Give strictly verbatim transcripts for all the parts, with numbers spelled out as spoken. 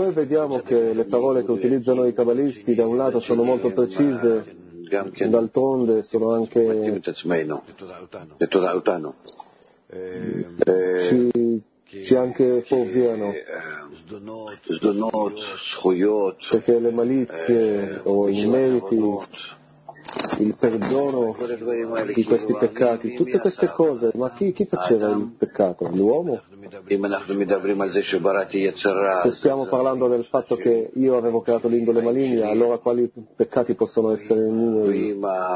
noi vediamo che le parole che utilizzano i cabalisti da un lato sono molto precise, d'altronde sono anche ci, ci anche fuorviano, perché le malizie o i meriti, il perdono di questi peccati, tutte queste cose, ma chi, chi faceva il peccato? L'uomo? Se stiamo parlando del fatto che io avevo creato l'indole maligna, allora quali peccati possono essere miei?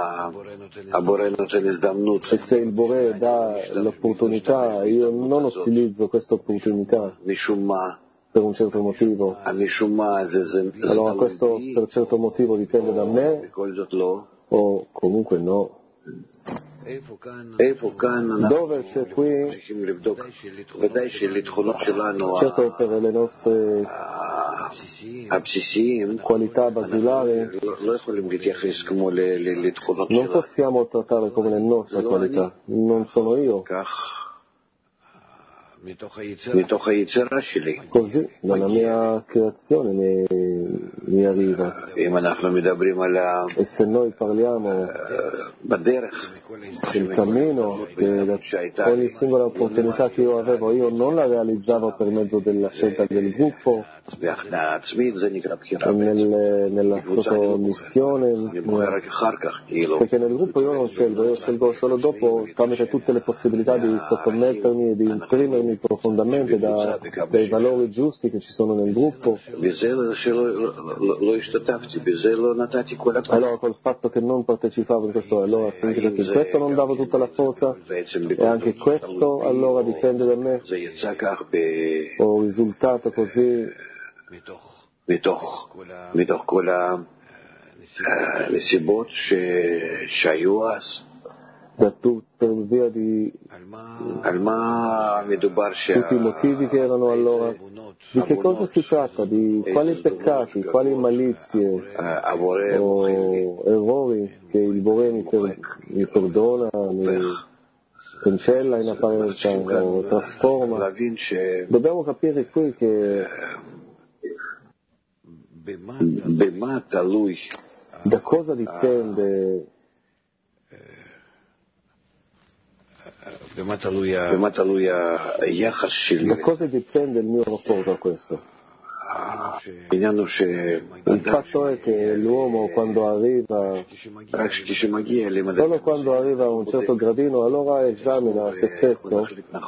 E se il Boré dà l'opportunità, io non utilizzo questa opportunità per un certo motivo, allora questo per certo motivo dipende da me o comunque no. Dove c'è qui, certo per le nostre qualità basilari non possiamo trattare come le nostre qualità, non sono io. Così dalla mia creazione mi, mi arriva. E se noi parliamo del cammino, che da ogni singola opportunità che io avevo, io non la realizzavo per mezzo della scelta del gruppo, nelle, nella sottomissione, perché nel gruppo io non scelgo, io scelgo solo dopo, tramite tutte le possibilità di sottomettermi e di imprimermi profondamente da, dai valori giusti che ci sono nel gruppo. Allora col fatto che non partecipavo in questo, allora significa che in questo non davo tutta la forza e anche questo allora dipende da me. Ho risultato così מתוך כל הנסיבות שהיו אז. Da tu, per via di tutti i motivi che erano allora, di che cosa si tratta? Di quali peccati, quali malizie o errori che il Boré mi, per, mi perdona, mi cancella in apparenza o trasforma. Dobbiamo capire qui che da cosa dipende da cosa dipende il mio rapporto a questo? Il fatto è che l'uomo quando arriva, solo quando arriva a un certo gradino, allora esamina se stesso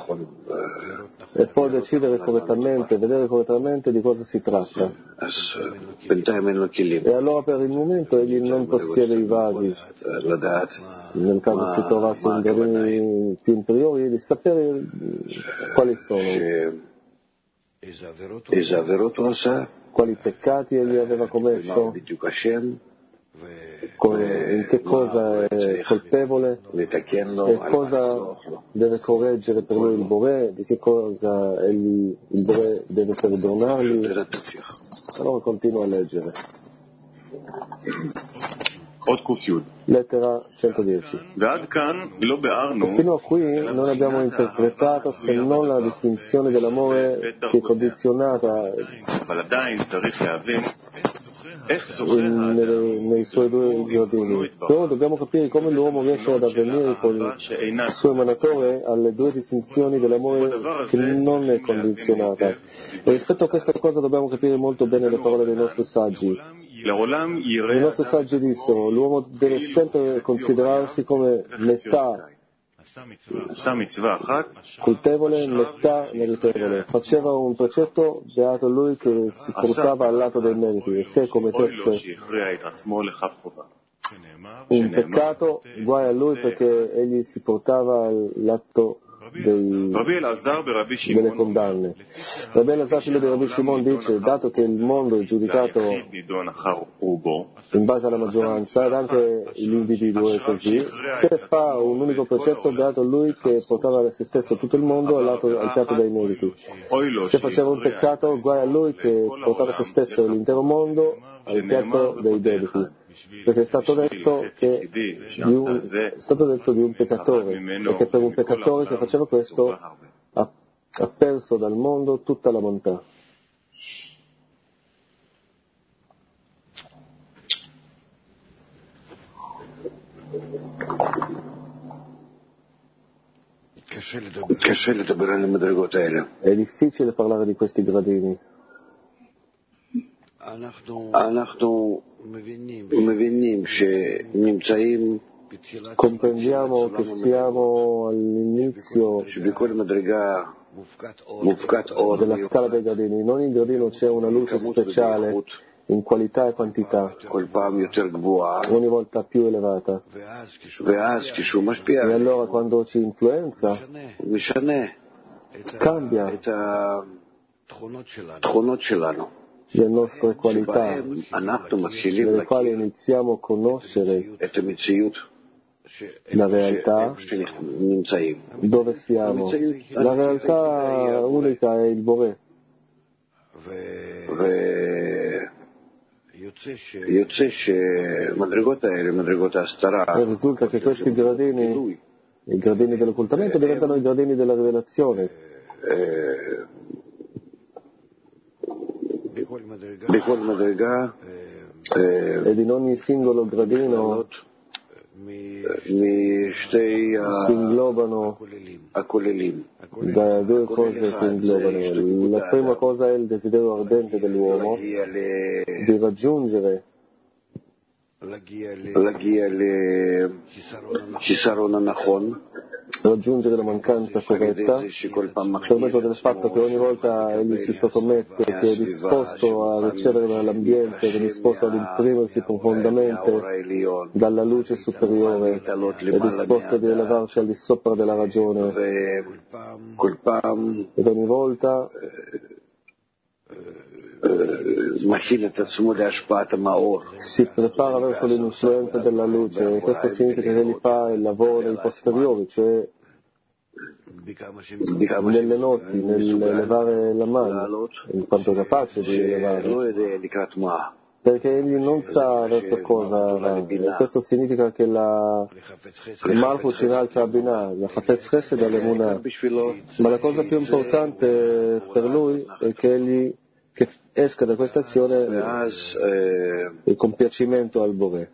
e può decidere correttamente, vedere correttamente di cosa si tratta. E allora per il momento egli non possiede i vasi, nel caso si trovasse in gradini più inferiori, di sapere quali sono. Quali peccati egli aveva commesso, in che cosa è colpevole e cosa deve correggere per lui il Boré, di che cosa egli, il Boré deve perdonargli. Allora continuo a leggere. Lettera centodieci. E fino a qui non abbiamo interpretato se non la distinzione dell'amore che è condizionata in, nei, nei suoi due gradini. Però dobbiamo capire come l'uomo riesce ad avvenire con il suo emanatore alle due distinzioni dell'amore che non è condizionata. E rispetto a questa cosa dobbiamo capire molto bene le parole dei nostri saggi. I nostri saggi dissero: l'uomo deve sempre considerarsi come metà colpevole, metà meritevole. Faceva un precetto, beato lui che si portava al lato dei meriti, e se commettesse un peccato, guai a lui perché egli si portava al lato dei, delle condanne. Rabbi Elazar, figlio di Rabbi Shimon, dice: dato che il mondo è giudicato in base alla maggioranza ed anche l'individuo è così, se fa un unico precetto, beato lui che portava a se stesso tutto il mondo al, lato, al piatto dei meriti. Se faceva un peccato, guai a lui che portava a se stesso l'intero mondo al piatto dei debiti. Perché è stato detto che di un, è stato detto di un peccatore, e che per un peccatore che faceva questo ha, ha perso dal mondo tutta la bontà. È difficile parlare di questi gradini. Comprendiamo che siamo all'inizio della scala dei gradini. In ogni gradino c'è una luce speciale in qualità e quantità, ogni volta più elevata. E allora quando ci influenza, cambia le nostre qualità, nelle quali iniziamo a conoscere la realtà dove siamo. La realtà unica è il Boré. E risulta che questi gradini, i gradini dell'occultamento, diventano i gradini della rivelazione. Ed in ogni singolo gradino si inglobano da due cose si inglobano. La prima cosa è il desiderio ardente dell'uomo di raggiungere raggiungere la mancanza corretta per mezzo del fatto che ogni volta egli si sottomette, che è disposto a ricevere dall'ambiente, che è disposto ad imprimersi profondamente dalla luce superiore, è disposto ad elevarsi al di sopra della ragione, ed ogni volta si prepara verso l'influenza della luce, e questo significa che egli fa il lavoro dei posteriori, cioè nelle noti, nell'elevare la mano, in quanto capace di elevare, perché egli non sa verso cosa va, e questo significa che la Malchut si innalza a Binah, la Chafetz Chesed all'Emunah, ma la cosa più importante per lui è che egli che esca da questa azione il compiacimento al Boré.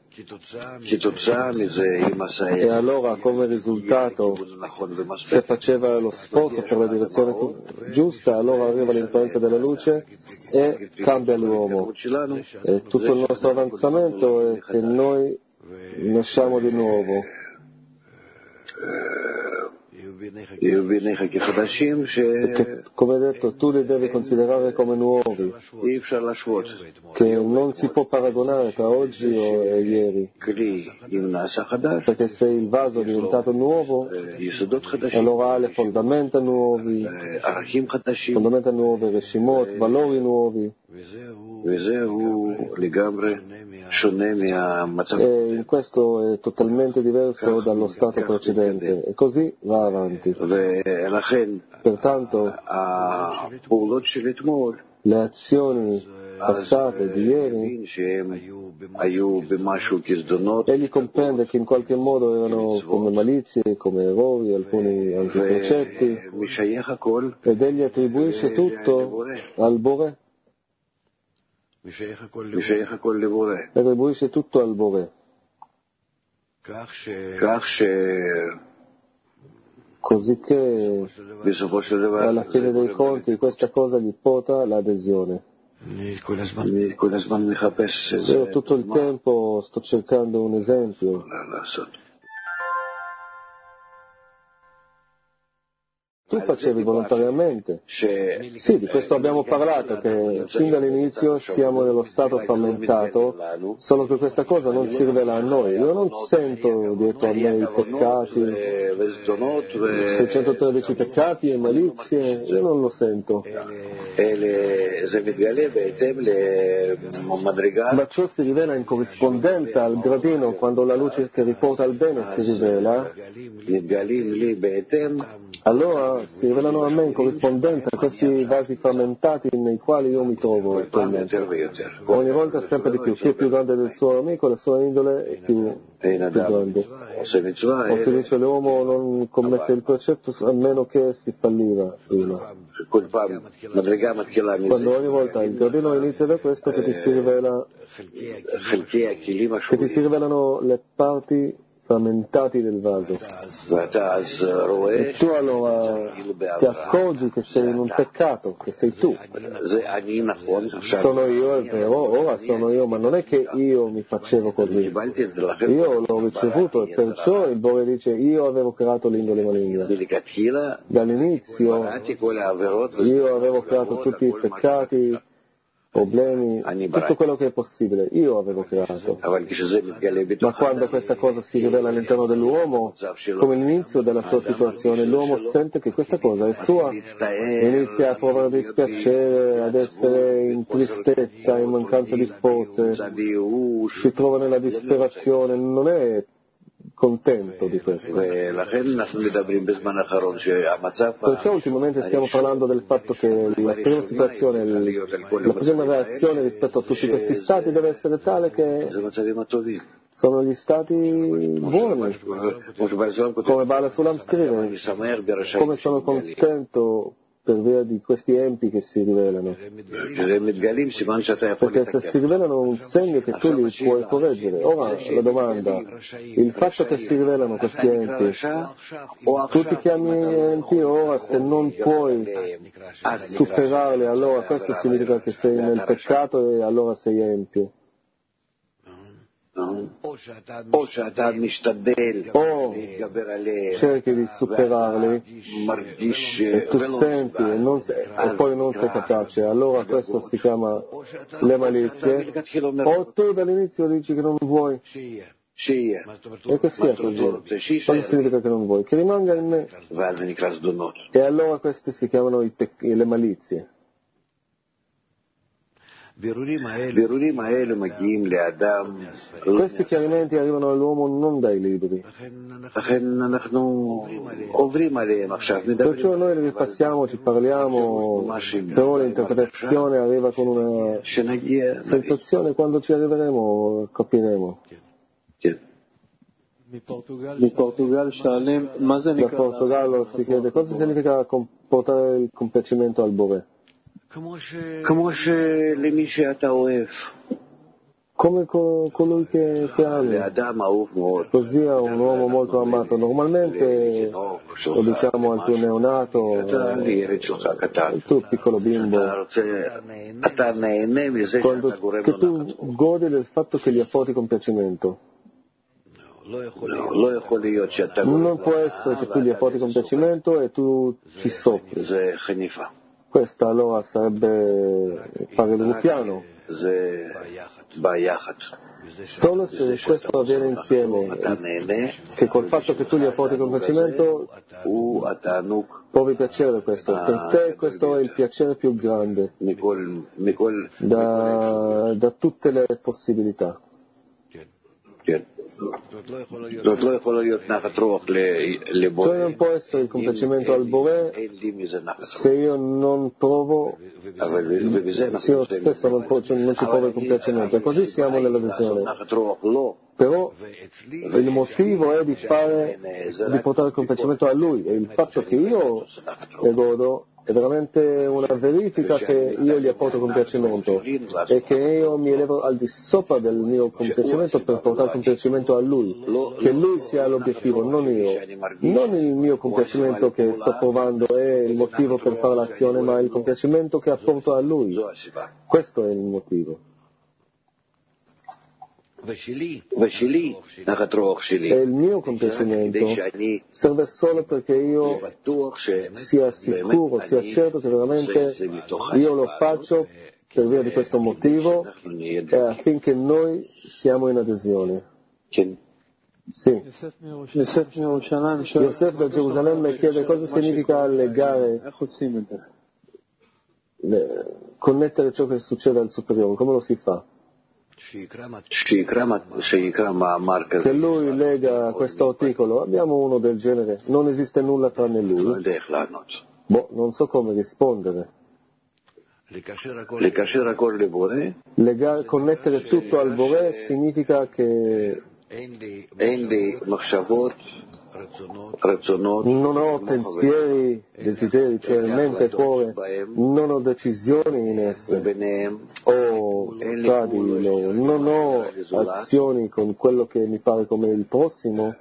E allora, come risultato, se faceva lo sforzo per la direzione giusta, allora arriva l'influenza della luce e cambia l'uomo. E tutto il nostro avanzamento è che noi nasciamo di nuovo. Perché, come detto, tu li devi considerare come nuovi, che non si può paragonare tra oggi e ieri, perché se il vaso è diventato nuovo, allora ha le fondamenta nuovi, fondamenta nuove, reshimot, valori nuovi, e in questo è totalmente diverso dallo stato precedente, e così va avanti. Pertanto le azioni passate di ieri, egli comprende che in qualche modo erano come malizie, come errori, alcuni anche precetti, ed egli attribuisce tutto al Boré. Attribuisce tutto al Boré. Così che alla fine dei conti questa cosa gli porta l'adesione. Io tutto il tempo sto cercando un esempio. Tu facevi volontariamente. Sì, di questo abbiamo parlato, che fin dall'inizio siamo nello stato frammentato, solo che questa cosa non si rivela a noi. Io non sento dietro a me i peccati, seicentotredici peccati e malizie, io non lo sento. Ma ciò si rivela in corrispondenza al gradino, quando la luce che riporta al bene si rivela, allora si rivelano a me in corrispondenza questi vasi frammentati nei quali io mi trovo attualmente. Ogni volta sempre di più. Chi è più grande del suo amico, la sua indole è più, più grande. O si dice l'uomo non commette il precetto a meno che si falliva prima. Quando ogni volta il gradino inizia da questo, che ti si rivela, che ti si rivelano le parti frammentati del vaso. E tu allora ti accorgi che sei in un peccato, che sei tu. Sono io, è vero, ora sono io, ma non è che io mi facevo così. Io l'ho ricevuto e perciò il Bore dice io avevo creato l'indole maligna. Dall'inizio io avevo creato tutti i peccati, problemi, tutto quello che è possibile, io avevo creato. Ma quando questa cosa si rivela all'interno dell'uomo, come l'inizio della sua situazione, l'uomo sente che questa cosa è sua, inizia a provare dispiacere, ad essere in tristezza, in mancanza di forze, si trova nella disperazione, non è contento di questo. Perciò ultimamente stiamo parlando del fatto che la prima situazione, la prima reazione rispetto a tutti questi stati deve essere tale che sono gli stati buoni. Come Bala Sulam scrive, come sono contento per via di questi empi che si rivelano, perché se si rivelano è un segno che tu li puoi correggere. Ora la domanda, il fatto che si rivelano questi empi, tu ti chiami empi, ora se non puoi superarli, allora questo significa che sei nel peccato e allora sei empio. O cerchi di superarli e tu senti e, non sei, e poi non sei capace, allora questo si chiama le malizie, o tu dall'inizio dici che non vuoi e che sia così. Cosa significa che non vuoi? Che rimanga in me, e allora queste si chiamano i pec- le malizie. Questi chiarimenti arrivano all'uomo non dai libri, perciò noi li ripassiamo, ci parliamo, però l'interpretazione arriva con una sensazione, quando ci arriveremo capiremo. Da Portogallo si chiede cosa significa portare il compiacimento al Bore. Come colui che, che ama, così è un uomo molto amato. Normalmente lo diciamo al tuo neonato, al tuo piccolo bimbo, quando, che tu godi del fatto che gli apporti compiacimento. Non può essere che tu gli apporti compiacimento e tu ci soffri. Questa allora sarebbe fare il ruffiano. Solo se questo avviene insieme, che col fatto che tu gli apporti compiacimento provi piacere da questo. Per te questo è il piacere più grande da, da tutte le possibilità. Cioè non può essere il compiacimento al Bore se io non provo, se io stesso non, provo, cioè non ci provo il compiacimento, e così siamo nell'adesione. Però il motivo è di fare, di portare il compiacimento a Lui, e il fatto che io ne godo è veramente una verifica che io gli apporto compiacimento e che io mi elevo al di sopra del mio compiacimento per portare compiacimento a Lui, che Lui sia l'obiettivo, non io. Non il mio compiacimento che sto provando è il motivo per fare l'azione, ma il compiacimento che apporto a Lui. Questo è il motivo. E il mio compiacimento serve solo perché io sia sicuro, sia certo che veramente io lo faccio per via di questo motivo e affinché noi siamo in adesione. Sì. Yosef da Gerusalemme chiede cosa significa legare, connettere ciò che succede al superiore, come lo si fa? Che lui lega questo articolo, abbiamo uno del genere, non esiste nulla tranne lui. Boh, non so come rispondere. Legare, connettere tutto al Bore significa che אין לי מחשבות, רצונות, non ho pensieri, desideri, cioè mente e cuore, non ho decisioni in esse, o tra di loro, non ho azioni con quello che mi pare come il prossimo,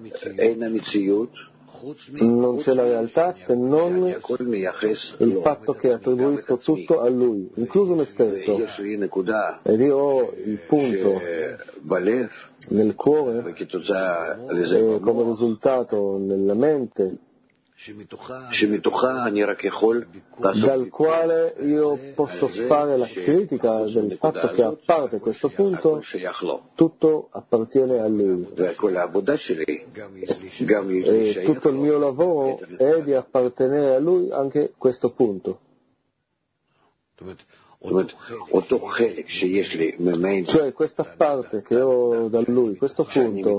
non c'è la realtà se non il fatto che attribuisco tutto a Lui, incluso me stesso, ed io ho il punto nel cuore e come risultato nella mente dal quale io posso fare la critica del fatto che a parte questo punto tutto appartiene a Lui e tutto il mio lavoro è di appartenere a Lui anche questo punto. Cioè questa parte che ho da Lui, questo punto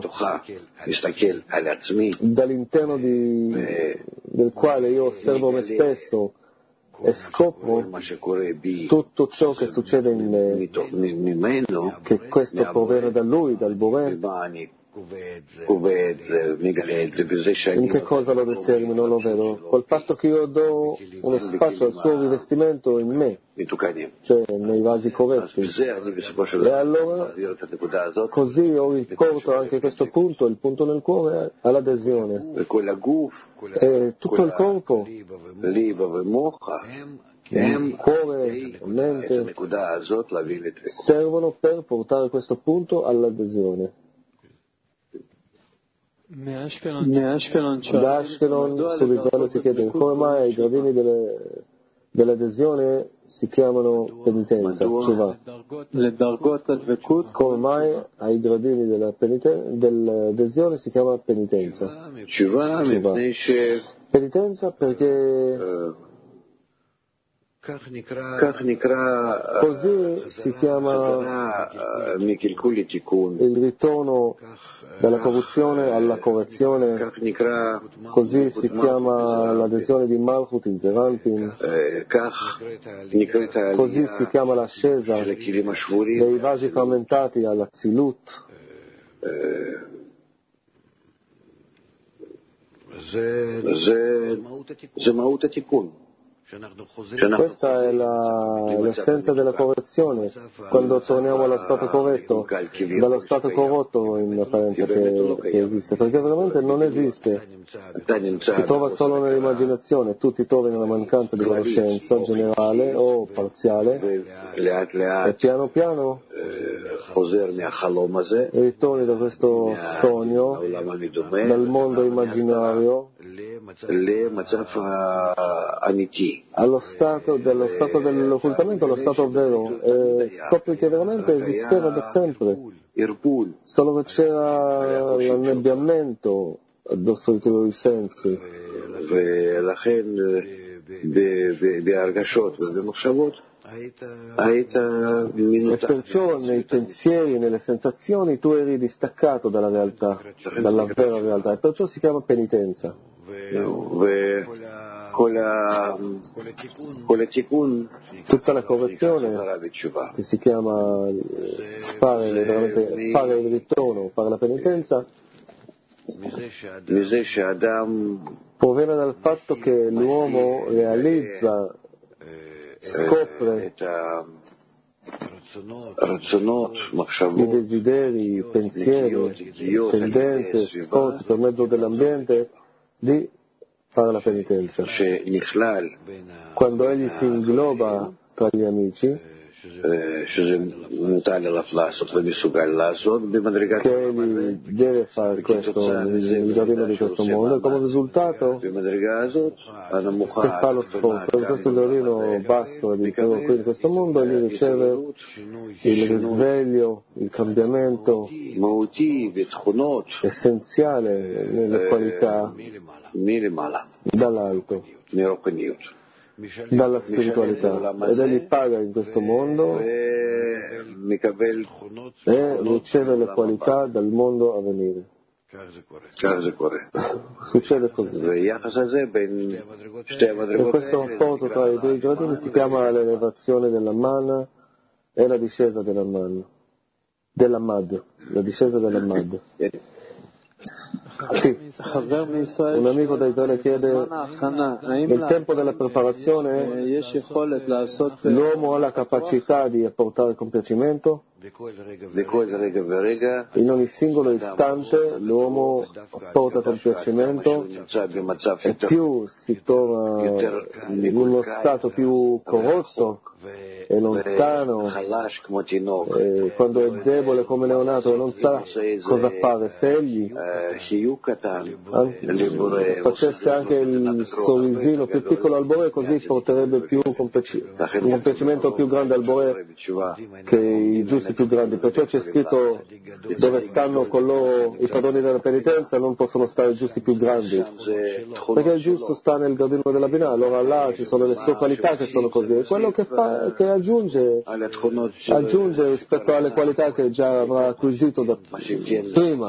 dall'interno di, del quale io osservo me stesso e scopro tutto ciò che succede in me, che questo proviene da Lui, dal Boré. In che cosa lo determino? Lo vedo col fatto che io do uno spazio al suo rivestimento in me, cioè nei vasi corretti, e allora così io riporto anche questo punto, il punto nel cuore, all'adesione, e tutto il corpo, cuore e mente servono per portare questo punto all'adesione. Da Ashkelon su Israele si chiede come mai i gradini delle, dell'adesione si chiamano penitenza, Tshuva. Come mai ai gradini della peniten- dell'adesione si chiama penitenza? Tshuva. Penitenza perché così si chiama il ritorno dalla corruzione alla correzione, così si chiama l'adesione di Malchut in Zeranpin, così si chiama l'ascesa dei vasi frammentati alla Zilut. Questa è la, l'essenza della correzione, quando torniamo allo stato corretto, dallo stato corrotto in apparenza che, che esiste, perché veramente non esiste, si trova solo nell'immaginazione, tu ti trovi nella mancanza di conoscenza generale o parziale e piano piano ritorni da questo sogno, dal mondo immaginario, allo stato, dello stato dell'occultamento, allo stato vero, e scopri che veramente esisteva da sempre, solo che c'era l'annebbiamento addosso ai tuoi sensi. E perciò nei pensieri e nelle sensazioni tu eri distaccato dalla realtà, dalla vera realtà, e perciò si chiama penitenza. Tutta la correzione, che si chiama fare, veramente, fare il ritorno, fare la penitenza, proviene dal fatto che l'uomo realizza, scopre i desideri, i pensieri, tendenze, sforzi per mezzo dell'ambiente di fare la penitenza. Quando egli si ingloba tra gli amici, che egli deve fare questo, il giardino di questo mondo, e come risultato, se fa lo sforzo per questo giardino basso di qui in questo mondo, egli riceve il risveglio, il cambiamento essenziale nelle qualità dall'alto, dalla spiritualità, ed egli paga in questo mondo e riceve le qualità dal mondo a venire. Succede così. E questo rapporto tra i due gradini si chiama l'elevazione della manna e la discesa della manna. della Mad, la discesa della Mad. Sì. Un amico da Israele chiede: nel tempo della preparazione l'uomo ha la capacità di apportare compiacimento? In ogni singolo istante l'uomo porta compiacimento e più si trova in uno stato più corrotto e lontano, e quando è debole come neonato e non sa cosa fare, se egli facesse anche il sorrisino più piccolo al Bore, così porterebbe più compiaci- un compiacimento più grande al Bore che i giusti più grandi. Perciò c'è scritto: dove stanno con loro i padroni della penitenza non possono stare i giusti più grandi, perché il giusto sta nel giardino della Binah. Allora là ci sono le sue qualità che sono così, e quello che fa, che aggiunge aggiunge rispetto alle qualità che già avrà acquisito da prima.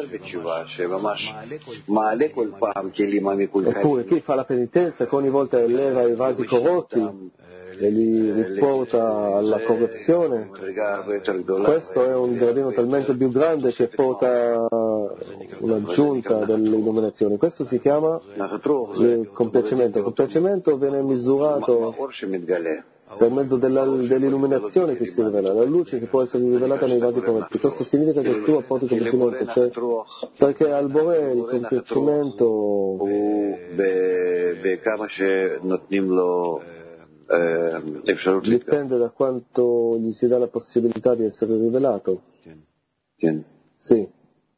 Eppure chi fa la penitenza che ogni volta eleva i vasi corrotti e li riporta alla correzione, questo è un gradino talmente più grande che porta un'aggiunta dell'illuminazione. Questo si chiama il compiacimento. Il compiacimento viene misurato per mezzo della, dell'illuminazione che si rivela, la luce che può essere rivelata nei vasi corretti. Questo significa che tu apporti compiacimento, cioè, perché al Bore il compiacimento dipende da quanto gli si dà la possibilità di essere rivelato. Sì.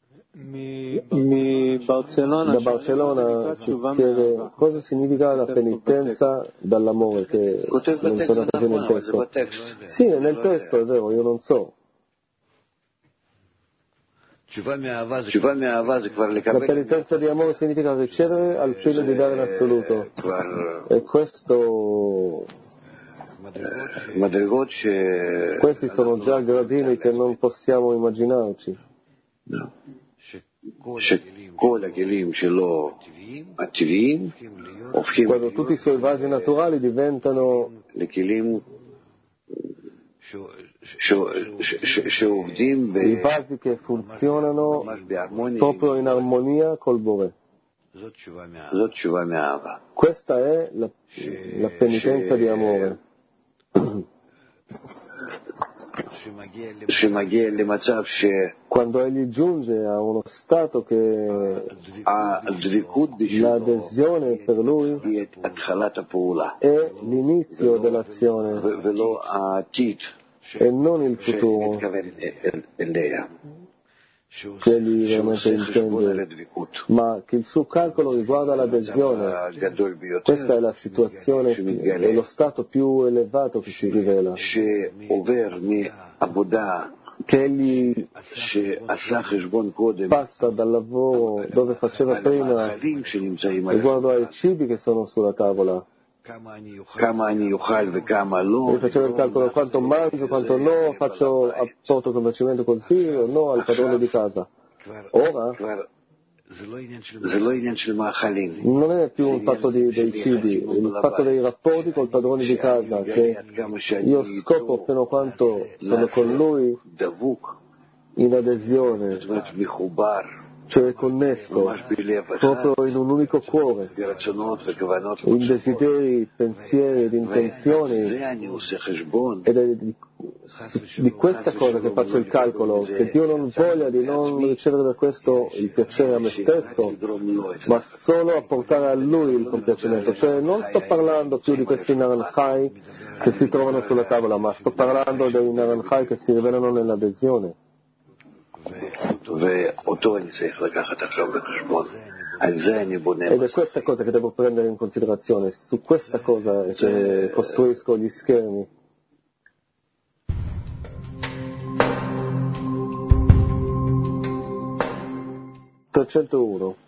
Da Barcellona si chiede cosa significa la penitenza dall'amore, che è menzionato qui nel testo. Sì, è nel testo, è vero, io non so. La penitenza di amore significa ricevere al fine di dare l'assoluto, e questo questi sono già gradini che non possiamo immaginarci. No. Quando tutti i suoi vasi naturali diventano i vasi che funzionano proprio in armonia col Bore. Questa è la, la penitenza di amore. Quando egli giunge a uno stato che l'adesione per lui è l'inizio dell'azione e non il futuro che egli veramente intende, ma che il suo calcolo riguarda l'adesione. Questa è la situazione, è lo stato più elevato che si rivela, che egli passa dal lavoro dove faceva prima riguardo ai cibi che sono sulla tavola. Lui faceva il calcolo: quanto mangio, quanto no, faccio apporto compiacimento così o no al padrone di casa. Ora non è più un fatto di, dei cibi, è il fatto dei rapporti col padrone di casa, che io scopro fino a quanto sono con lui in adesione, cioè connesso proprio in un unico cuore, in desideri, pensieri ed intenzioni, ed è di, di questa cosa che faccio il calcolo, che Dio non voglia di non ricevere da questo il piacere a me stesso, ma solo apportare a Lui il compiacimento. Cioè non sto parlando più di questi naranjai che si trovano sulla tavola, ma sto parlando dei naranjai che si rivelano nell'adesione. Ed è questa cosa che devo prendere in considerazione, su questa cosa che costruisco gli schermi. trecentouno.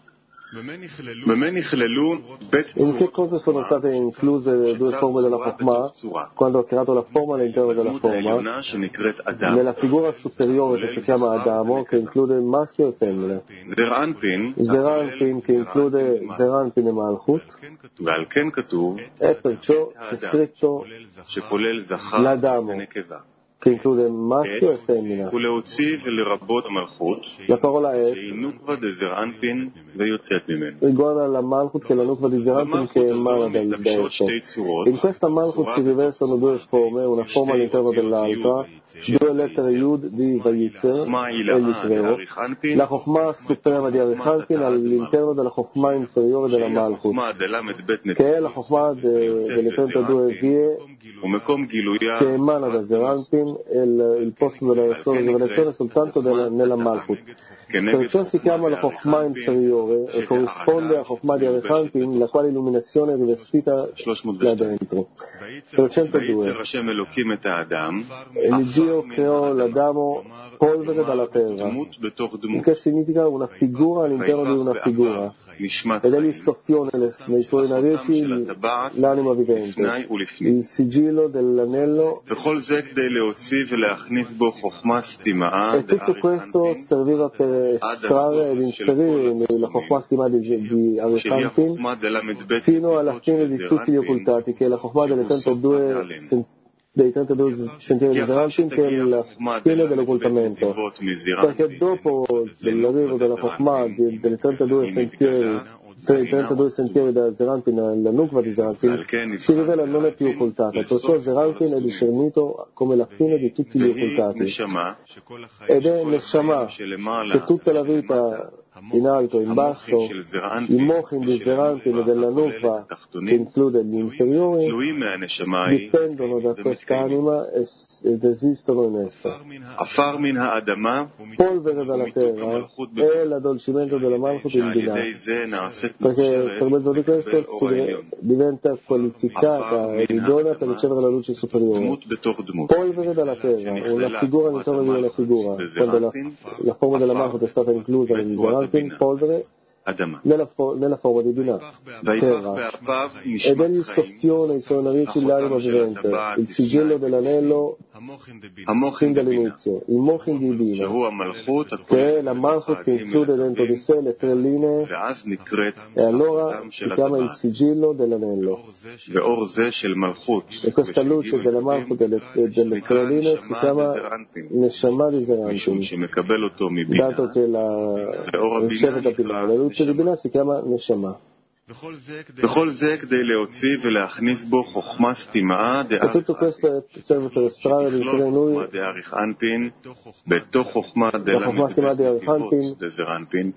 In che cosa sono state incluse le due forme della Chokhmah quando ha creato la forma all'interno della forma? Nella figura superiore che si chiama Adamo, che include il maschio e femmina. Zeranpin, che include Zeranpin e Malchut, e perciò c'è scritto l'Adamo, che include maschio e femmina. La parola et riguarda la Malchut, che è la nukva di Zeranpin che emana dal verso. In questa Malchut si rivestono due forme, una forma all'interno dell'altra, due lettere Yud di Vayitze e di Creo, la Chokhmah suprema di Arichanpin all'interno della Chokhmah inferiore della Malchut, che è la Chokhmah de, delle trentadue vie che emana da Zeranpin e il, il posto della sua rivelazione soltanto della, nella Malchut. Perciò si chiama la Chokhmah inferiore e corrisponde a Chokhmah di Arichanpin, la quale illuminazione è rivestita là dentro. trecentodue. E Dio creò l'Adamo polvere dalla terra, il che significa una figura all'interno di una figura, ed egli soffiò nelle, nei suoi narici l'anima vivente, il sigillo dell'anello, e tutto questo serviva per estrarre ed inserire nella Chokhmah Stima di, di Arichanpin fino alla fine di tutti gli occultati, che è la Chokhmah delle trentadue dei trentadue sentieri di Zeranpin, che è la fine dell'occultamento, perché dopo l'arrivo della Chokhmah delle trentadue sentieri dei trentadue sentieri da Zeranpin alla nukva di Zeranpin si rivela non è più occultata, perciò Zeranpin è discernito come la fine di tutti gli occultati, ed è Neshama che tutta la vita in alto e in basso, i mochin di Zeranpin e della nukva, che include gli inferiori, dipendono da quest'anima ed esistono in essa. Polvere dalla terra è l'addolcimento della Malchut in Binah, perché per mezzo di questo si diventa qualificata e idonea per ricevere la luce superiore. Polvere dalla terra, una figura all'interno di una figura, quando la, la forma della Malchut è stata inclusa in Zeranpin, polvere nella, fo- nella forma di Binah, terra, ed egli soffiò nei suoi narici l'anima vivente, il sigillo dell'anello fin dall'inizio, il mochin di Binah, che è la Malchut che include dentro di sé le tre linee, e allora si chiama il sigillo dell'anello. E questa luce della Malchut delle, delle tre linee si chiama Neshama di Zeranpin, dato che la riceve da Binah. La luce di Binah si chiama Neshama. E tutto questo serve per estrarre ed inserire in lui la Chokhmah Stima di Arichanpin,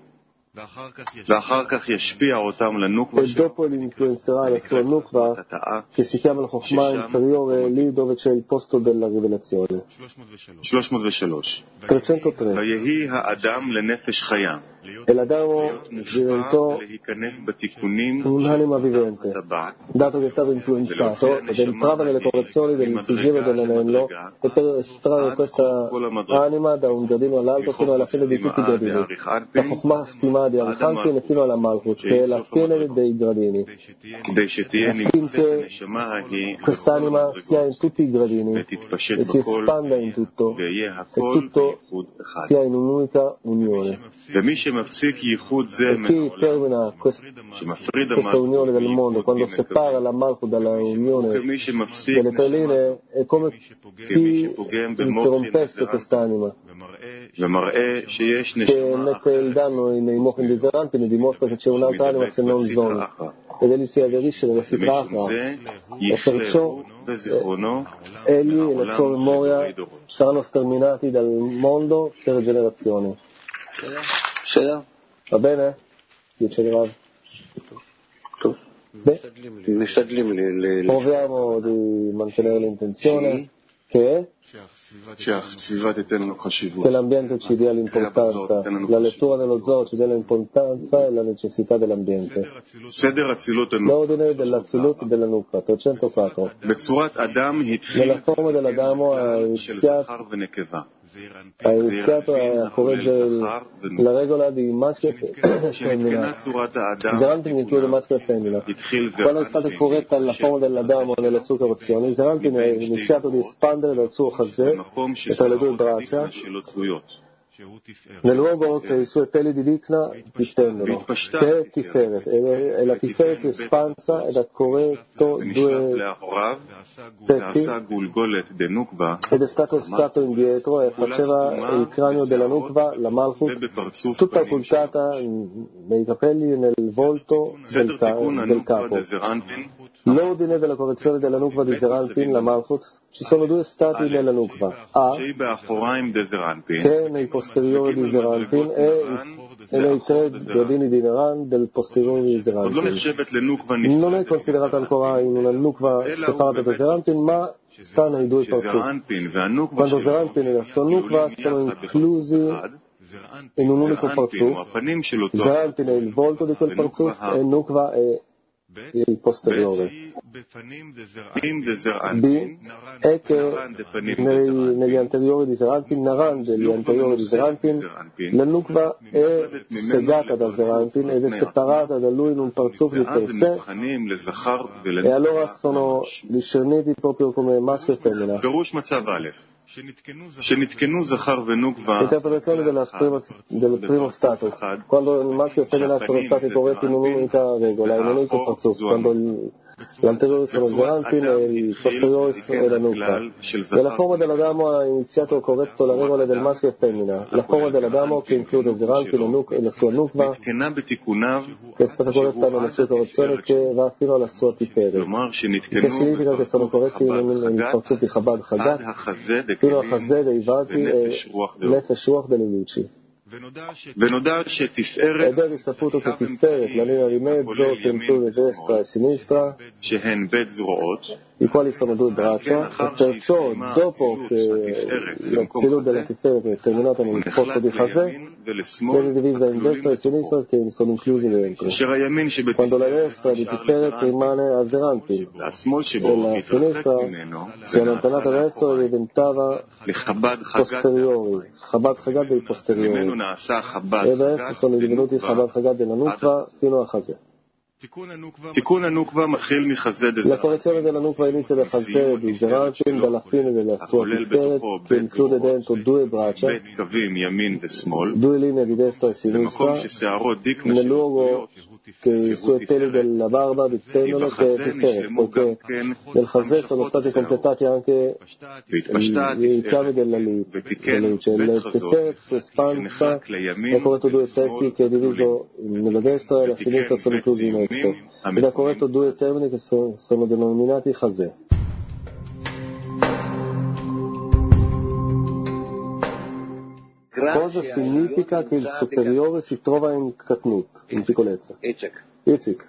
e dopo li influenzerà la sua nukva, che si chiama la Chokhmah inferiore, lì dove c'è il posto della rivelazione. trecentotre. E l'Adamo diventò un'anima vivente, dato che è stato influenzato ed entrava nelle correzioni del sigillo dell'anello, e per estrarre questa anima da un giardino all'altro fino alla fine di tutti i giardini, la Chokhmah Stima di Arichanpin fino alla Malchut, che è la fine dei gradini, affinché quest'anima sia in tutti i gradini e si espanda in tutto, e tutto sia in un'unica unione. E chi termina quest- questa unione del mondo, quando separa la Malchut dalla unione delle tre linee, è come chi interrompesse quest'anima, che mette il danno nei mochin di Zeranpin e dimostra che c'è un'altra anima se non Zon, ed egli si aderisce nella Sitra Achra, e perciò eh, egli e la sua memoria saranno sterminati dal mondo per generazioni. Va bene? Dice Rav. Beh, proviamo di mantenere l'intenzione che che l'ambiente ci dia l'importanza, la lettura dello Zohar ci dia l'importanza e la necessità dell'ambiente. L'ordine dell'Azilut e della Nukva, trecentoquattro. Nella forma dell'Adamo ha iniziato, ha iniziato a correggere la regola di maschio e femmina. Zeranpin include maschio e femmina. Quando è stata corretta la forma dell'Adamo nelle sue correzioni, Zeranpin ha iniziato ad espandere dal suo chazè e tra le due braccia nel luogo che i suoi peli di Dikna distendono, che è Tiferet, e la Tiferet si è espansa ed ha corretto due petti ed è stato stato indietro e faceva il cranio della Nukva, la Malchut, tutta occultata nei capelli e nel volto del, ca- del capo. L'ordine della correzione della Nukva di Zeranpin, la Malchut, ci sono due stati nella Nukva, A, che è nei posteriori di Zeranpin, e, e nei tre gradini di Naran del posteriore di Zeranpin. Non è considerata ancora in una Nukva separata da Zeranpin, ma sta nei due parzuf. Quando Zeranpin e la sua Nukva sono inclusi in un unico parzuf, Zeranpin è il volto di quel parzuf e Nukva è il posteriore. B è che nei, negli anteriori di Zeranpin, Naran degli anteriori di Zeranpin, la Nukva è segata da Zeranpin ed è separata da lui in un parzuf di per sé, e allora sono discerniti proprio come maschio e femmina. Interpretazione della prima, del primo stato, quando il maschio e la femmina sono stati corretti in un'unica regola, in un unico parzuf, quando il, l'anteriore sono Zeranpin e il posteriore è la Nukva. Nella forma dell'Adamo ha iniziato corretto la regola del maschio e femmina. La forma dell'Adamo, che include Zeranpin e, Nuk- e la sua Nukva, che è stata corretta nella sua correzione, che va fino alla sua Tiferet, che significa che sono corretti in il parzuf di Chabad Chagat fino a Chazé dei vasi e Nefesh Ruach delle luci. Ed è risaputo che Tiferet, la linea di mezzo, che include destra e sinistra, i quali sono due braccia, e perciò dopo che l'azione della Tiferet è terminata nel posto di Chazé, viene divisa in destra e sinistra che sono inclusi dentro. Quando la destra di Tiferet rimane a Zeranpin e la sinistra si è allontanata verso e diventava posteriori, Chabad Chagat dei posteriori, e adesso sono divenuti Chabad Chagat della Nukva fino a Chazé. La correzione della Nukva inizia da Chazé di Zeranpin, dalla fine della sua Tiferet, che include dentro due braccia, due linee di destra e sinistra, nel luogo che i suoi peli della barba dipendono, che è Tiferet, poiché nel Chazé sono stati completati anche i cavi della luce. Il Tiferet si espansa e ha corretto due petti che è diviso nella destra e la sinistra sono inclusi in esso, ed ha corretto due termini che sono, sono denominati Chazé. Cosa significa che il superiore si trova in Katnut, in piccolezza? Itzik.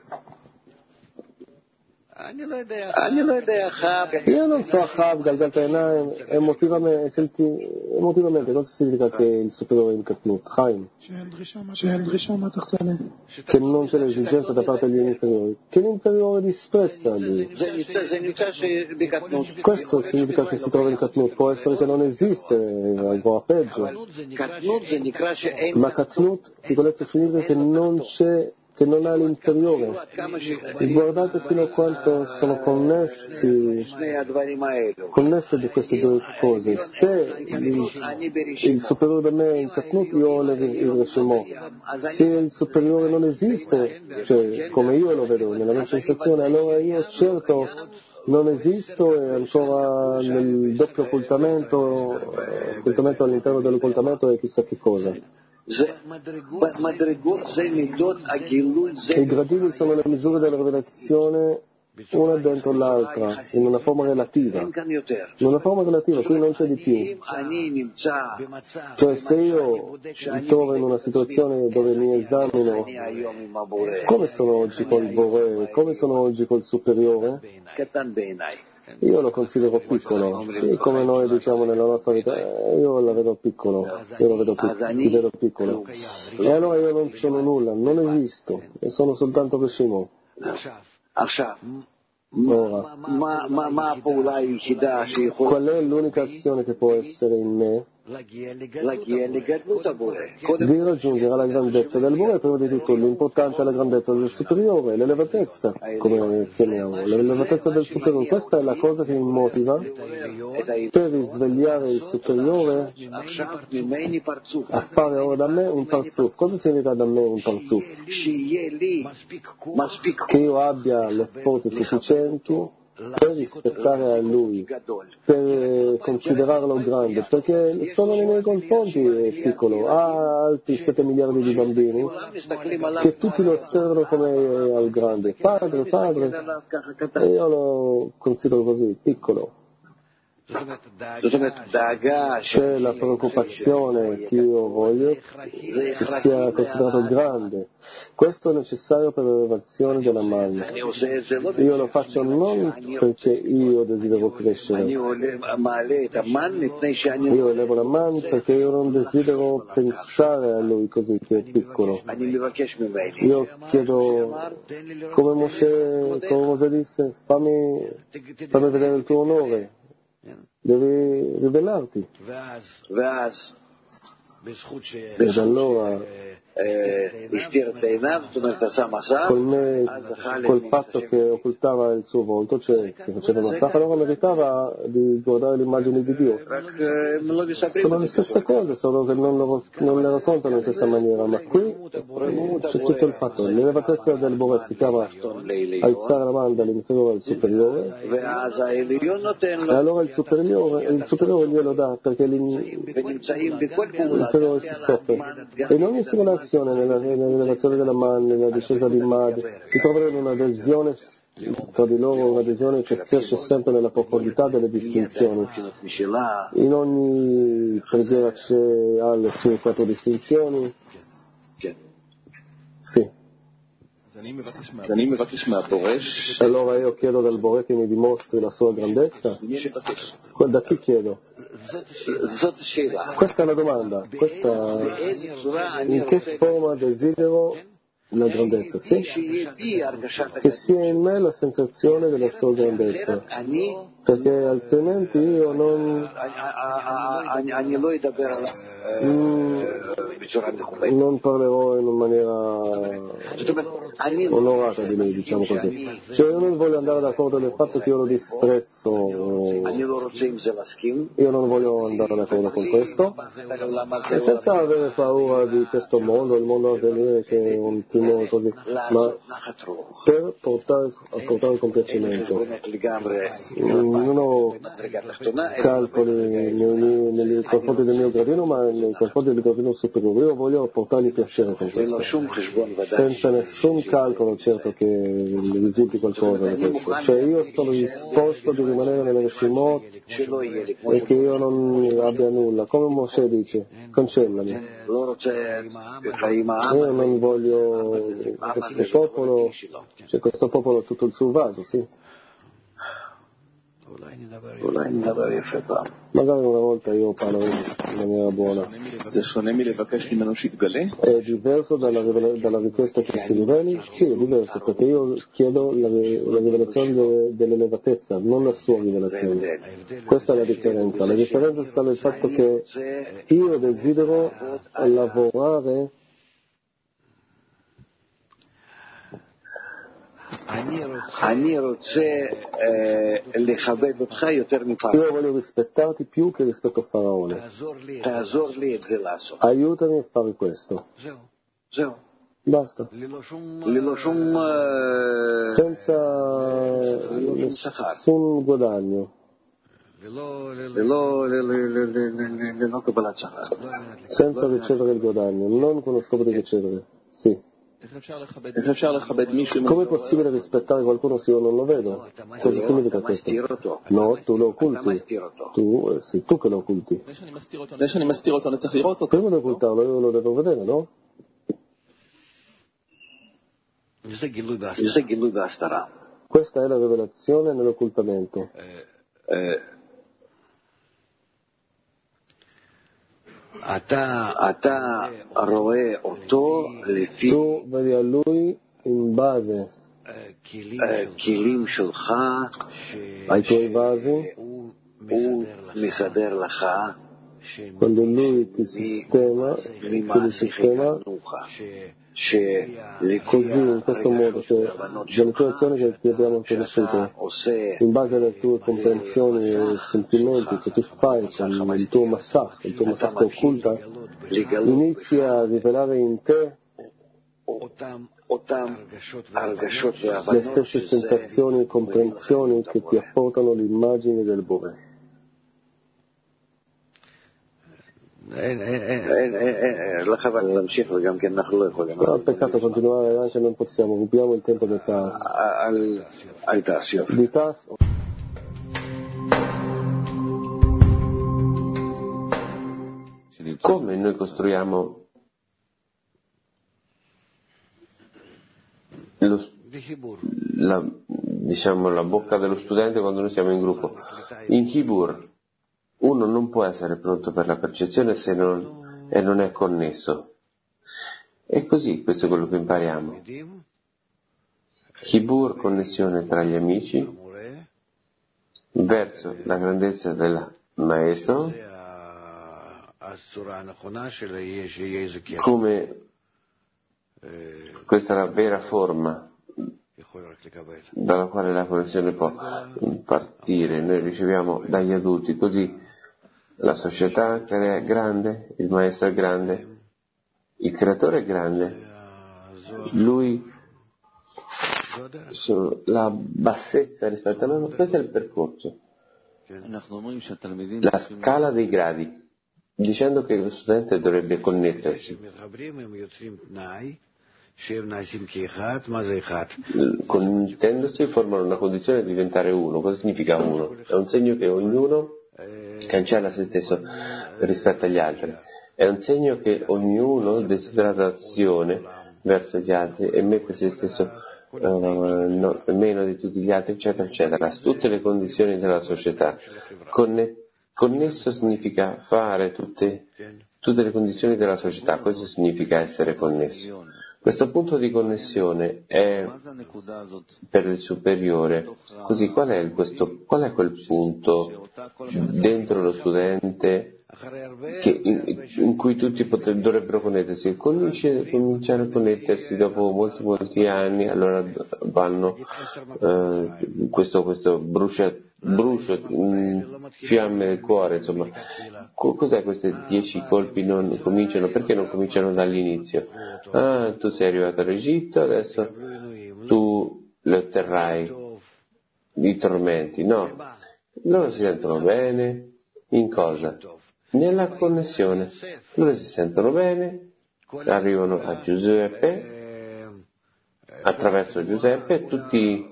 Io non so Achab, Galgat Einaim, emotivamente, emotivamente cosa significa che il superiore è in Katnut? Chaim. Che non c'è l'esigenza da parte degli inferiori, che l'inferiore disprezza lui. Questo significa che si trova in Katnut, può essere che non esiste, ancora peggio. Ma Katnut, piccolezza, significa che non c'è, che non ha l'interiore. E guardate fino a quanto sono connessi, connesse di queste due cose. Se il, il superiore da me è in Katnut, io ho il Reshemo. Se il superiore non esiste, cioè come io lo vedo nella mia sensazione, allora io certo non esisto, e ancora nel doppio occultamento, occultamento all'interno dell'occultamento e chissà che cosa. I gradini sono le misure della rivelazione una dentro l'altra, in una forma relativa. In una forma relativa, qui non c'è di più. Cioè se io mi trovo in una situazione dove mi esamino come sono oggi col Boré, come sono oggi col superiore, io lo considero piccolo, sì, come noi diciamo nella nostra vita, eh, io la vedo piccolo, io lo vedo piccolo, ti vedo piccolo. E allora io non sono nulla, non esisto, e sono soltanto Reshemo. Ora, qual è l'unica azione che può essere in me? di raggiungere la grandezza del Bore, prima di tutto l'importanza e la grandezza del superiore, l'elevatezza, come chiamiamo, l'elevatezza del superiore. Questa è la cosa che mi motiva per risvegliare il superiore a fare ora da me un parzuf. Cosa significa da me un parzuf? Che io abbia le forze sufficienti per rispettare a lui, per considerarlo grande, perché solo nei miei confronti è piccolo, ha altri sette miliardi di bambini che tutti lo osservano come al grande, padre, padre, e io lo considero così, piccolo. C'è la preoccupazione che io voglio che sia considerato grande. Questo è necessario per l'elevazione della manna. Io lo faccio non perché io desidero crescere. Io elevo la manna perché io non desidero pensare a lui così che è piccolo. Io chiedo, come Mosè, come Mosè disse, fammi, fammi vedere il tuo onore. Devi rivelarti. Ed allora col, me, col fatto che occultava il suo volto, cioè che faceva massacro, allora meritava di guardare l'immagine di Dio. Sono le stesse cose, solo che non, lo, non le raccontano in questa maniera, ma qui c'è tutto il fatto. L'elevatezza del Bore si chiama alzare la mano dall'inferiore al superiore, e allora il superiore, il superiore glielo dà perché l'inferiore si soffre. E in ogni simulazione, nella, nell'elevazione della man, nella discesa di Mad, si trovano un'adesione tra di loro, un'adesione che cresce sempre nella profondità delle distinzioni. In ogni preghiera ha le sue quattro distinzioni. Sì. Allora io chiedo dal Bore che mi dimostri la sua grandezza. Da chi chiedo? Questa è la domanda. Questa... In che forma desidero la grandezza? Sì? Che sia in me la sensazione della sua grandezza, perché altrimenti io non mm, non parlerò in maniera onorata di lui, diciamo così. Cioè io non voglio andare d'accordo nel fatto che io lo disprezzo, io non voglio andare d'accordo con questo, e senza avere paura di questo mondo, il mondo a venire che è un timore così, ma per portare, a portare il compiacimento. Non ho calcoli nei, nei confronti del mio gradino, ma nei confronti del gradino superiore. Io voglio portargli piacere con questo, senza nessun calcolo certo che mi risulti qualcosa da questo. Cioè io sono disposto di rimanere nelle Reshimot e che io non abbia nulla, come Mosè dice, cancellami. Io non voglio questo popolo, cioè questo popolo ha tutto il suo vaso, sì. Magari una volta io parlo in maniera buona. È diverso dalla, dalla richiesta che si riveli? Sì, è diverso, perché io chiedo la, la rivelazione de, dell'elevatezza, non la sua rivelazione. Questa è la differenza. La differenza sta nel fatto che io desidero lavorare io voglio rispettarti più che rispetto a Faraone. Aiutami a fare questo. Basta. Senza nessun guadagno. Senza ricevere il guadagno, non con lo scopo di ricevere. Sì. Come è possibile rispettare qualcuno se io non lo vedo? Cosa significa questo? No, tu lo occulti. Tu, eh, sei tu che lo occulti. Prima di occultarlo io lo devo vedere, no? Questa è la rivelazione nell'occultamento. Tu vedi a lui in base ai tuoi vasi quando lui ti sistema, ti risistema, così in questo modo che delle tue azioni che ti abbiamo conosciuto, in base alle tue comprensioni e sentimenti che tu fai con il tuo massà, il tuo massà occulta, inizia a rivelare in te le stesse sensazioni e comprensioni che ti apportano l'immagine del Bore. לא חבל להמשיך וגם כן אנחנו לא יכולים. No, peccato continuare, anche non possiamo, rubiamo il tempo di Tas. אל תעשי. Di Tas. Come noi costruiamo lo, la, diciamo, la bocca dello studente quando noi siamo in gruppo? In Hibur uno non può essere pronto per la percezione se non, e non è connesso. E così, questo è quello che impariamo. Hibur, connessione tra gli amici, verso la grandezza del maestro, come questa è la vera forma dalla quale la connessione può partire. Noi riceviamo dagli adulti, così la società è grande, il maestro è grande, il creatore è grande, lui la bassezza rispetto a noi. Questo è il percorso, la scala dei gradi, dicendo che lo studente dovrebbe connettersi. Connettendosi formano una condizione di diventare uno. Cosa significa uno? È un segno che ognuno cancella se stesso rispetto agli altri, è un segno che ognuno desidera azione verso gli altri e mette se stesso uh, no, meno di tutti gli altri, eccetera eccetera, tutte le condizioni della società. Conne- connesso significa fare tutte, tutte le condizioni della società. Questo significa essere connesso. Questo punto di connessione è per il superiore. Così qual è, questo, qual è quel punto dentro lo studente che, in, in cui tutti potre, dovrebbero connettersi? Cominciare, cominciare a connettersi dopo molti molti anni, allora vanno eh, questo, questo brucia, brucio, mh, fiamme del cuore, insomma. Cos'è questi dieci colpi? Non cominciano, perché non cominciano dall'inizio? Ah, tu sei arrivato all'Egitto, adesso tu le otterrai i tormenti. No, loro si sentono bene in cosa? Nella connessione. Loro si sentono bene, arrivano a Giuseppe, attraverso Giuseppe tutti,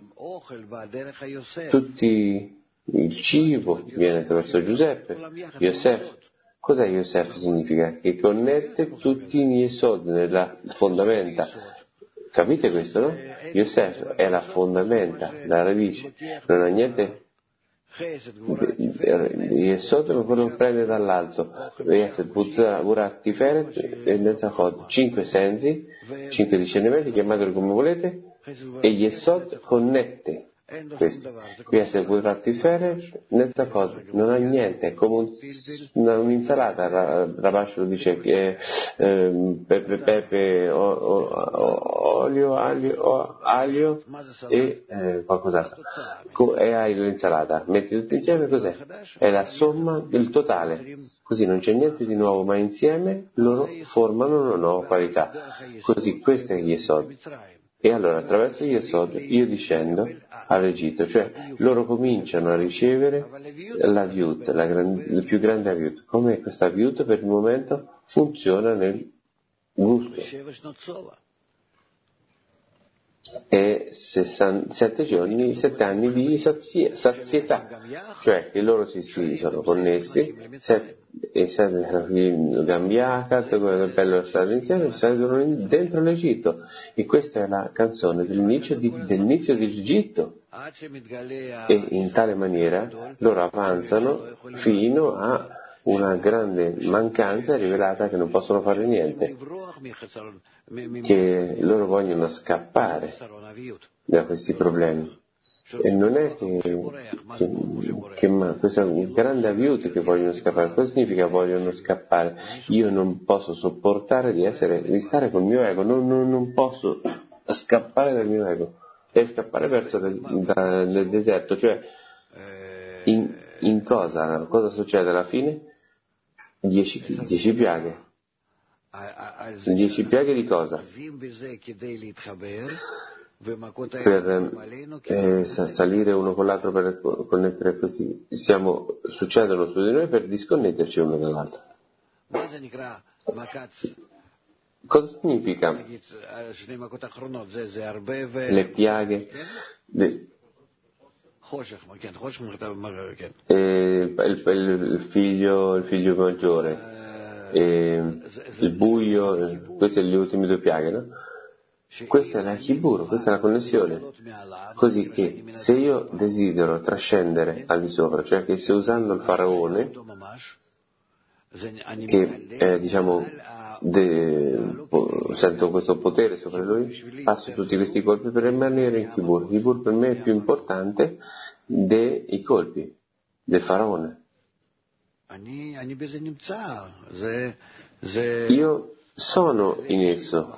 tutti il cibo viene attraverso Giuseppe. Yosef, cos'è Yosef? Significa che connette tutti i Yesod nella fondamenta. Capite questo, no? Yosef è la fondamenta, la radice, non ha niente. Yesod non quello che prende dall'alto. Burat Tiferet e Netzachot, cinque sensi, cinque discernimenti, chiamateli come volete, e Yesod connette questo. Qui è Burat Tiferet, Netzachot, non ha niente, è come un, un'insalata. Rabash lo dice che eh, pepe, pepe, o, o, olio, aglio, aglio e eh, qualcos'altro. E hai l'insalata, metti tutti insieme, cos'è? È la somma del totale. Così non c'è niente di nuovo, ma insieme loro formano una nuova qualità. Così questo è Yesod. E allora attraverso Yesod io discendo all'Egitto, cioè loro cominciano a ricevere la Viut, la, gran, la più grande Viut. Come questa Viut per il momento funziona nel gusto. E sette giorni, sette anni di sazie, sazietà, cioè che loro si, si sono connessi, set, e Gambiacat, quello bello stare insieme, sono dentro l'Egitto, e questa è la canzone dell'inizio, di, dell'inizio dell'Egitto, e in tale maniera loro avanzano fino a una grande mancanza rivelata che non possono fare niente, che loro vogliono scappare da questi problemi. E non è che, che, che ma, questo grande aiuto che vogliono scappare. Cosa significa vogliono scappare? Io non posso sopportare di essere, di stare col mio ego, non, non, non posso scappare dal mio ego e scappare verso il da, nel deserto. Cioè, in, in cosa? Cosa succede alla fine? Dieci, dieci piaghe. Dieci piaghe di cosa? Per eh, salire uno con l'altro, per connettere così. Siamo, succedono su di noi per disconnetterci uno dall'altro. Cosa significa le piaghe? Le, eh, il, il, figlio, il figlio maggiore, eh, il buio, eh, queste sono le ultime due piaghe, no? Questa è la Chibur, questa è la connessione. Così che se io desidero trascendere al di sopra, cioè che se usando il faraone, che eh, diciamo de, po, sento questo potere sopra lui, passo tutti questi colpi per rimanere in Chibur. Chibur per me è più importante dei colpi del faraone. Io sono in esso.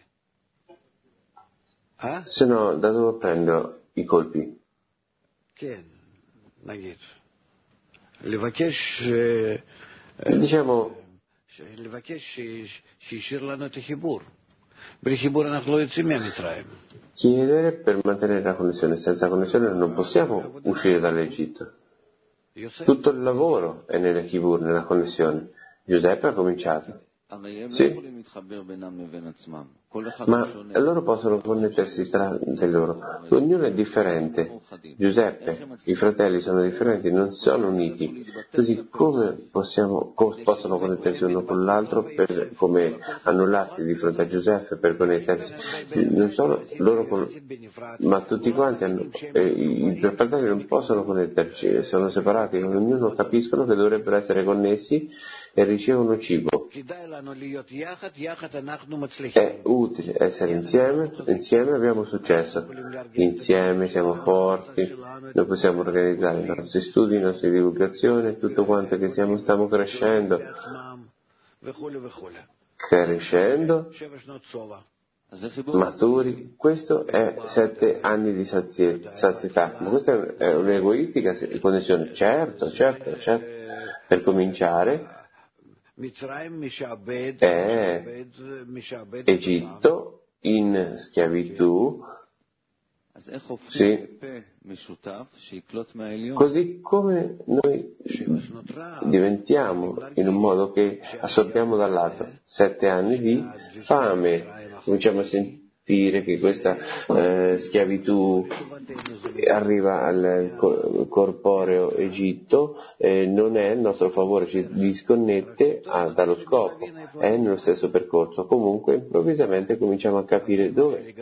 Se no, da dove prendo i colpi? Diciamo, chiedere per mantenere la connessione. Senza connessione non possiamo uscire dall'Egitto. Tutto il lavoro è nella Chibur, nella connessione. Giuseppe ha cominciato. Sì. Ma loro possono connettersi tra di loro. Ognuno è differente. Giuseppe, i fratelli sono differenti, non sono uniti. Così come possiamo, come possono connettersi uno con l'altro, per, come annullarsi di fronte a Giuseppe per connettersi. Non solo loro, con, ma tutti quanti hanno, eh, i fratelli non possono connetterci, sono separati, ognuno capiscono che dovrebbero essere connessi e ricevono cibo. È utile essere insieme, insieme abbiamo successo, insieme siamo forti, noi possiamo organizzare i nostri studi, le nostre divulgazioni, tutto quanto che siamo, stiamo crescendo, crescendo, maturi. Questo è sette anni di sazietà, ma questa è un'egoistica connessione, certo, certo, certo, per cominciare. È Egitto in schiavitù, sì. Così come noi diventiamo in un modo che assorbiamo dall'altro. Sette anni di fame, cominciamo a sentire che questa eh, schiavitù arriva al corporeo Egitto, eh, non è il nostro favore, ci disconnette ah, dallo scopo, è nello stesso percorso. Comunque improvvisamente cominciamo a capire dove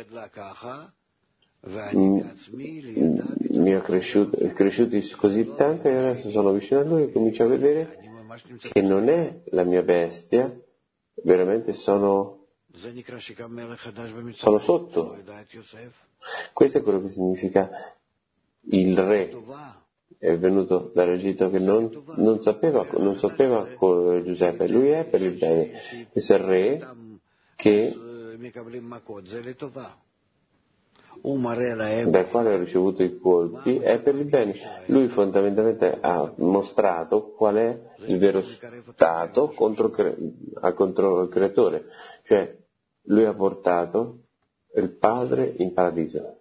mi è cresciuto, è cresciuto così tanto e adesso sono vicino a lui e comincio a vedere che non è la mia bestia, veramente sono sono sotto. Questo è quello che significa il re è venuto dall'Egitto che non, non sapeva non sapeva Giuseppe, lui è per il bene. Questo è il re che dal quale ha ricevuto i colpi è per il bene. Lui fondamentalmente ha mostrato qual è il vero stato contro, contro il creatore, cioè lui ha portato il padre in paradiso.